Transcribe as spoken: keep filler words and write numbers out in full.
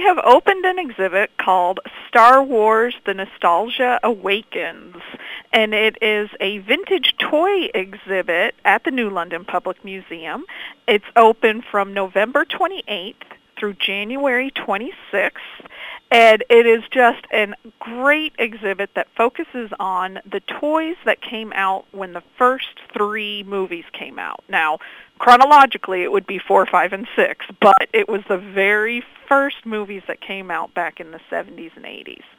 have opened an exhibit called Star Wars: The Nostalgia Awakens, and it is a vintage toy exhibit at the New London Public Museum. It's open from November twenty-eighth through January twenty-sixth, and it is just a great exhibit that focuses on the toys that came out when the first three movies came out. Now, chronologically, it would be four, five, and six, but it was the very first movies that came out back in the seventies and eighties.